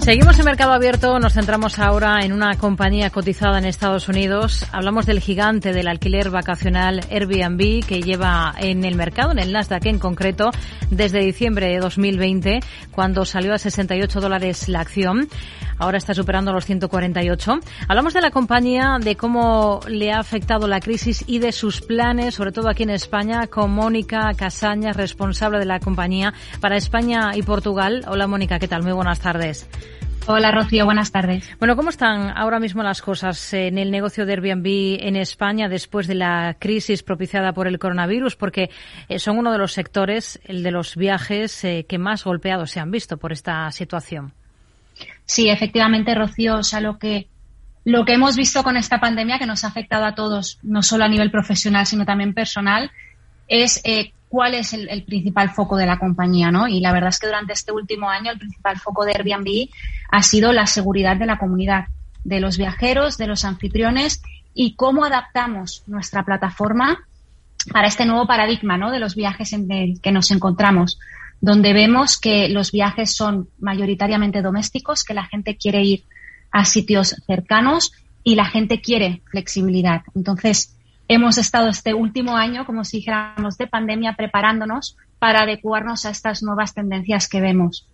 Seguimos en Mercado Abierto, nos centramos ahora en una compañía cotizada en Estados Unidos. Hablamos del gigante del alquiler vacacional Airbnb, que lleva en el mercado, en el Nasdaq en concreto, desde diciembre de 2020, cuando salió a $68 la acción. Ahora está superando los 148. Hablamos de la compañía, de cómo le ha afectado la crisis y de sus planes, sobre todo aquí en España, con Mónica Casañas, responsable de la compañía para España y Portugal. Hola Mónica, ¿qué tal? Muy buenas tardes. Hola Rocío, buenas tardes. Bueno, ¿cómo están ahora mismo las cosas en el negocio de Airbnb en España después de la crisis propiciada por el coronavirus? Porque son uno de los sectores, el de los viajes, que más golpeados se han visto por esta situación. Sí, efectivamente, Rocío, o sea, lo que hemos visto con esta pandemia, que nos ha afectado a todos, no solo a nivel profesional, sino también personal, es cuál es el principal foco de la compañía, ¿no? Y la verdad es que durante este último año el principal foco de Airbnb ha sido la seguridad de la comunidad, de los viajeros, de los anfitriones y cómo adaptamos nuestra plataforma para este nuevo paradigma, ¿no?, de los viajes en el que nos encontramos, donde vemos que los viajes son mayoritariamente domésticos, que la gente quiere ir a sitios cercanos y la gente quiere flexibilidad. Entonces, hemos estado este último año, como si dijéramos, de pandemia, preparándonos para adecuarnos a estas nuevas tendencias que vemos.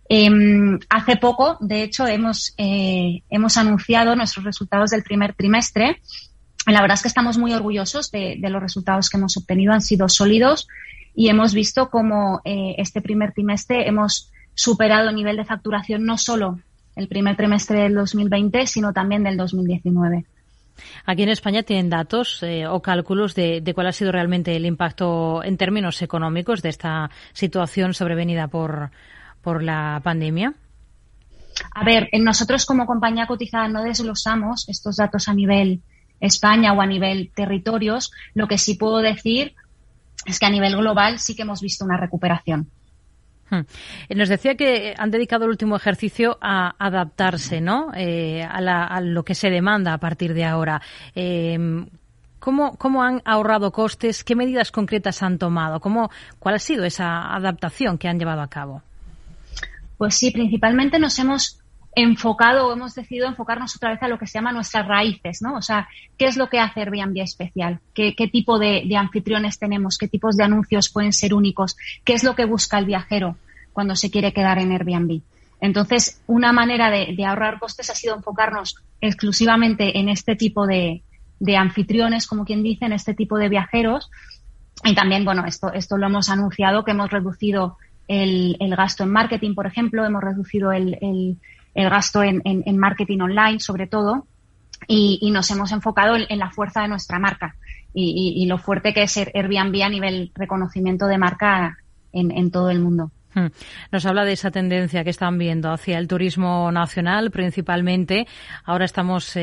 Hace poco, de hecho, hemos anunciado nuestros resultados del primer trimestre. La verdad es que estamos muy orgullosos de los resultados que hemos obtenido. Han sido sólidos y hemos visto cómo este primer trimestre hemos superado el nivel de facturación no solo el primer trimestre del 2020, sino también del 2019. Aquí en España tienen datos o cálculos de cuál ha sido realmente el impacto en términos económicos de esta situación sobrevenida por la pandemia. A ver, nosotros como compañía cotizada no desglosamos estos datos a nivel España o a nivel territorios. Lo que sí puedo decir es que a nivel global sí que hemos visto una recuperación. Nos decía que han dedicado el último ejercicio a adaptarse, ¿no?, a lo que se demanda a partir de ahora. ¿Cómo han ahorrado costes? ¿Qué medidas concretas han tomado? ¿Cuál ha sido esa adaptación que han llevado a cabo? Pues sí, principalmente nos hemos enfocado o hemos decidido enfocarnos otra vez a lo que se llama nuestras raíces, ¿no? O sea, ¿qué es lo que hace Airbnb especial? ¿Qué tipo de anfitriones tenemos? ¿Qué tipos de anuncios pueden ser únicos? ¿Qué es lo que busca el viajero cuando se quiere quedar en Airbnb? Entonces, una manera de ahorrar costes ha sido enfocarnos exclusivamente en este tipo de anfitriones, como quien dice, en este tipo de viajeros. Y también, bueno, esto lo hemos anunciado, que hemos reducido el gasto en marketing, por ejemplo, hemos reducido el gasto en marketing online, sobre todo, y nos hemos enfocado en la fuerza de nuestra marca y lo fuerte que es Airbnb a nivel reconocimiento de marca en todo el mundo. Nos habla de esa tendencia que están viendo hacia el turismo nacional, principalmente. Ahora estamos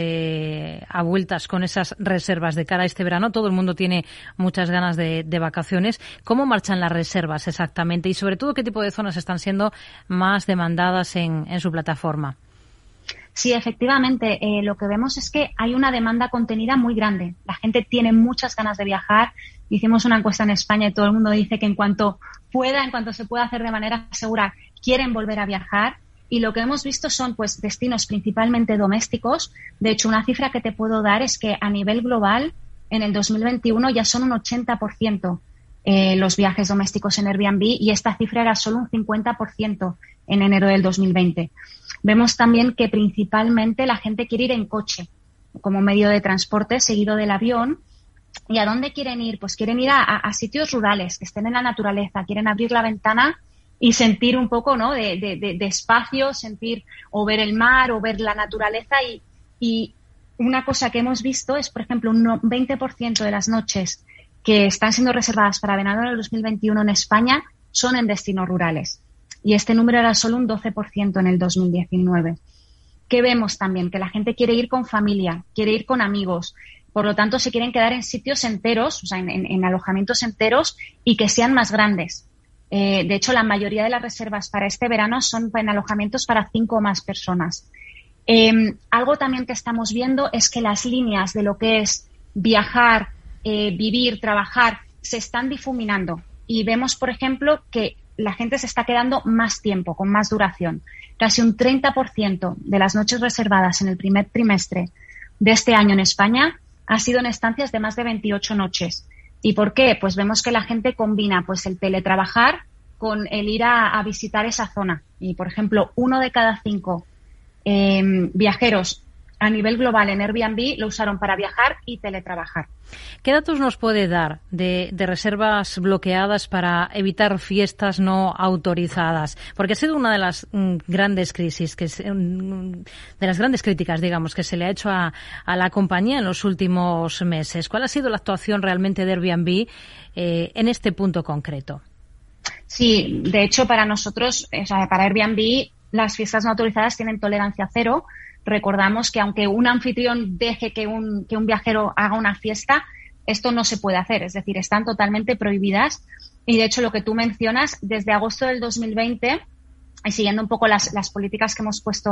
a vueltas con esas reservas de cara a este verano. Todo el mundo tiene muchas ganas de vacaciones. ¿Cómo marchan las reservas exactamente? Y sobre todo, ¿qué tipo de zonas están siendo más demandadas en su plataforma? Sí, efectivamente, lo que vemos es que hay una demanda contenida muy grande. La gente tiene muchas ganas de viajar. Hicimos una encuesta en España y todo el mundo dice que en cuanto se pueda hacer de manera segura, quieren volver a viajar. Y lo que hemos visto son pues destinos principalmente domésticos. De hecho, una cifra que te puedo dar es que a nivel global, en el 2021 ya son un 80% los viajes domésticos en Airbnb y esta cifra era solo un 50% en enero del 2020. Vemos también que principalmente la gente quiere ir en coche como medio de transporte seguido del avión. ¿Y a dónde quieren ir? Pues quieren ir a sitios rurales, que estén en la naturaleza, quieren abrir la ventana y sentir un poco, ¿no?, de espacio, sentir o ver el mar o ver la naturaleza. Y una cosa que hemos visto es, por ejemplo, un 20% de las noches que están siendo reservadas para verano del 2021 en España son en destinos rurales. Y este número era solo un 12% en el 2019. ¿Qué vemos también? Que la gente quiere ir con familia, quiere ir con amigos. Por lo tanto, se quieren quedar en sitios enteros, o sea, en alojamientos enteros y que sean más grandes. De hecho, la mayoría de las reservas para este verano son en alojamientos para 5 o más personas. Algo también que estamos viendo es que las líneas de lo que es viajar, vivir, trabajar, se están difuminando. Y vemos, por ejemplo, que la gente se está quedando más tiempo, con más duración. Casi un 30% de las noches reservadas en el primer trimestre de este año en España ha sido en estancias de más de 28 noches. ¿Y por qué? Pues vemos que la gente combina pues el teletrabajar con el ir a visitar esa zona. Y, por ejemplo, 1 de cada 5 viajeros a nivel global en Airbnb lo usaron para viajar y teletrabajar. ¿Qué datos nos puede dar de reservas bloqueadas para evitar fiestas no autorizadas? Porque ha sido una de las grandes crisis, de las grandes críticas, digamos, que se le ha hecho a la compañía en los últimos meses. ¿Cuál ha sido la actuación realmente de Airbnb en este punto concreto? Sí, de hecho, para nosotros, o sea, para Airbnb, las fiestas no autorizadas tienen tolerancia cero. Recordamos que aunque un anfitrión deje que un viajero haga una fiesta, esto no se puede hacer, es decir, están totalmente prohibidas. Y de hecho, lo que tú mencionas, desde agosto del 2020, y siguiendo un poco las políticas que hemos puesto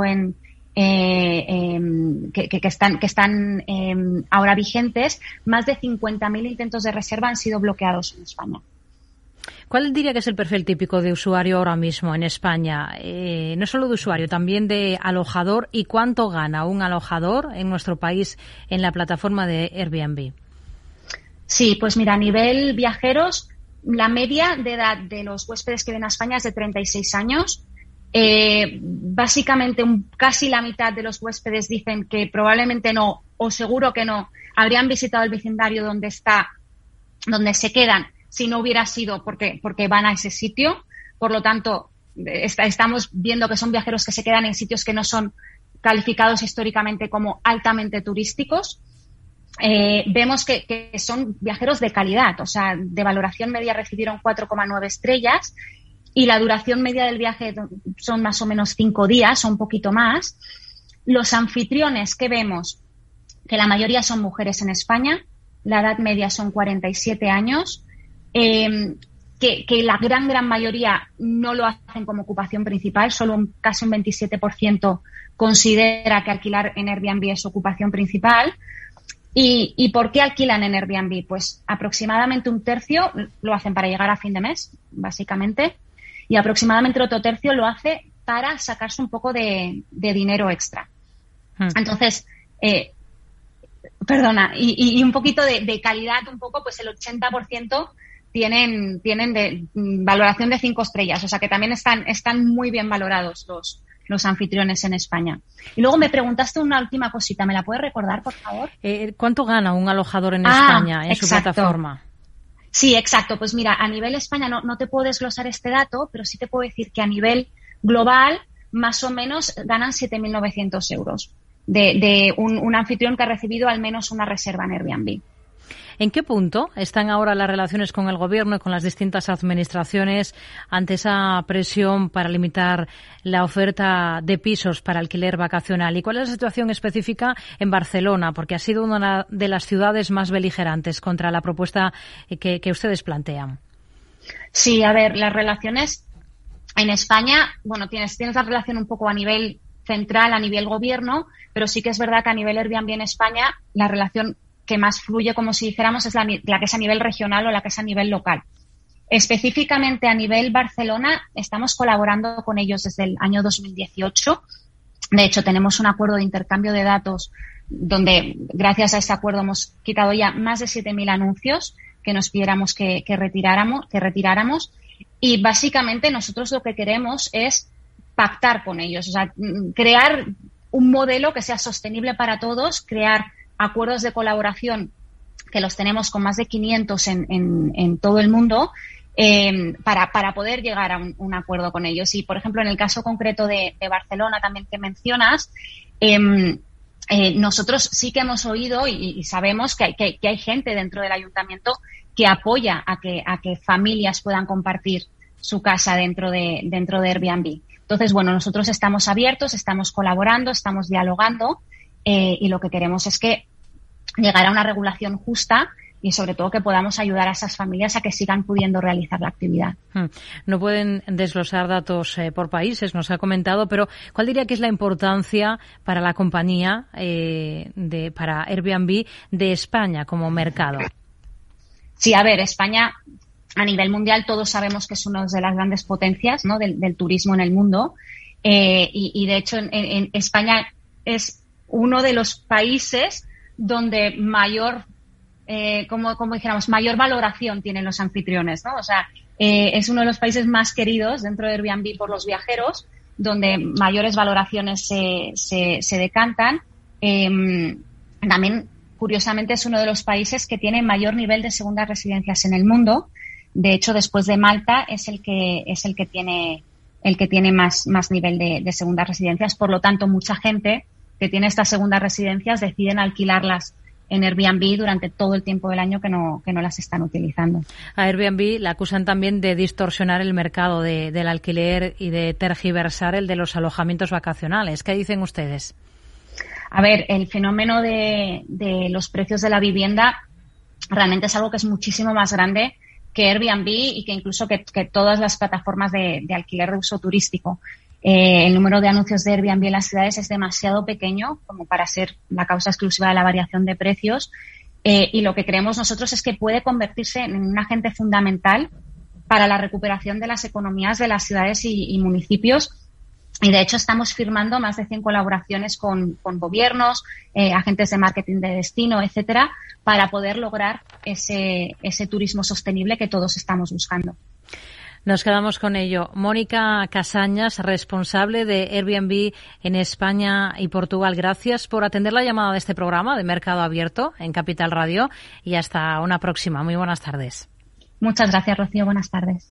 que están ahora vigentes, más de 50.000 intentos de reserva han sido bloqueados en España. ¿Cuál diría que es el perfil típico de usuario ahora mismo en España? No solo de usuario, también de alojador. ¿Y cuánto gana un alojador en nuestro país en la plataforma de Airbnb? Sí, pues mira, a nivel viajeros, la media de edad de los huéspedes que vienen a España es de 36 años. Básicamente, casi la mitad de los huéspedes dicen que probablemente no, o seguro que no, habrían visitado el vecindario donde se quedan, si no hubiera sido porque van a ese sitio. Por lo tanto, estamos viendo que son viajeros que se quedan en sitios que no son calificados históricamente como altamente turísticos. Vemos que son viajeros de calidad, o sea, de valoración media recibieron 4,9 estrellas y la duración media del viaje son más o menos 5 días o un poquito más. Los anfitriones que vemos, que la mayoría son mujeres en España, la edad media son 47 años, que la gran mayoría no lo hacen como ocupación principal, solo casi un 27% considera que alquilar en Airbnb es ocupación principal. ¿Y por qué alquilan en Airbnb? Pues aproximadamente un tercio lo hacen para llegar a fin de mes, básicamente, y aproximadamente otro tercio lo hace para sacarse un poco de dinero extra. Entonces, y un poquito de calidad, un poco, pues el 80% tienen de valoración de 5 estrellas, o sea que también están muy bien valorados los anfitriones en España. Y luego me preguntaste una última cosita, ¿me la puedes recordar, por favor? ¿Cuánto gana un alojador en España en su plataforma? Sí, exacto. Pues mira, a nivel España no te puedo desglosar este dato, pero sí te puedo decir que a nivel global más o menos ganan 7.900 euros de un anfitrión que ha recibido al menos una reserva en Airbnb. ¿En qué punto están ahora las relaciones con el Gobierno y con las distintas administraciones ante esa presión para limitar la oferta de pisos para alquiler vacacional? ¿Y cuál es la situación específica en Barcelona? Porque ha sido una de las ciudades más beligerantes contra la propuesta que ustedes plantean. Sí, a ver, las relaciones en España, bueno, tienes la relación un poco a nivel central, a nivel Gobierno, pero sí que es verdad que a nivel Airbnb en España la relación que más fluye, como si dijéramos, es la que es a nivel regional o la que es a nivel local. Específicamente a nivel Barcelona estamos colaborando con ellos desde el año 2018. De hecho, tenemos un acuerdo de intercambio de datos donde, gracias a ese acuerdo, hemos quitado ya más de 7.000 anuncios que nos pidiéramos que retiráramos. Y básicamente nosotros lo que queremos es pactar con ellos, o sea, crear un modelo que sea sostenible para todos, crear acuerdos de colaboración que los tenemos con más de 500 en todo el mundo para poder llegar a un acuerdo con ellos. Y, por ejemplo, en el caso concreto de Barcelona también que mencionas, nosotros sí que hemos oído y sabemos que hay gente dentro del ayuntamiento que apoya a que familias puedan compartir su casa dentro de Airbnb. Entonces, bueno, nosotros estamos abiertos, estamos colaborando, estamos dialogando. Y lo que queremos es que llegar a una regulación justa y sobre todo que podamos ayudar a esas familias a que sigan pudiendo realizar la actividad. No pueden desglosar datos por países, nos ha comentado, pero ¿cuál diría que es la importancia para la compañía, para Airbnb, de España como mercado? Sí, a ver, España a nivel mundial todos sabemos que es una de las grandes potencias, ¿no?, del turismo en el mundo. Y de hecho en España es uno de los países donde mayor, como dijéramos, mayor valoración tienen los anfitriones, ¿no? O sea, es uno de los países más queridos dentro de Airbnb por los viajeros, donde mayores valoraciones se decantan. También, curiosamente, es uno de los países que tiene mayor nivel de segundas residencias en el mundo. De hecho, después de Malta es el que tiene más nivel de segundas residencias. Por lo tanto, mucha gente que tiene estas segundas residencias deciden alquilarlas en Airbnb durante todo el tiempo del año que no las están utilizando. A Airbnb la acusan también de distorsionar el mercado del alquiler y de tergiversar el de los alojamientos vacacionales. ¿Qué dicen ustedes? A ver, el fenómeno de los precios de la vivienda realmente es algo que es muchísimo más grande que Airbnb y que incluso que todas las plataformas de alquiler de uso turístico. El número de anuncios de Airbnb en las ciudades es demasiado pequeño como para ser la causa exclusiva de la variación de precios, y lo que creemos nosotros es que puede convertirse en un agente fundamental para la recuperación de las economías de las ciudades y municipios. Y de hecho estamos firmando más de 100 colaboraciones con gobiernos, agentes de marketing de destino, etcétera, para poder lograr ese turismo sostenible que todos estamos buscando. Nos quedamos con ello. Mónica Casañas, responsable de Airbnb en España y Portugal. Gracias por atender la llamada de este programa de Mercado Abierto en Capital Radio y hasta una próxima. Muy buenas tardes. Muchas gracias, Rocío. Buenas tardes.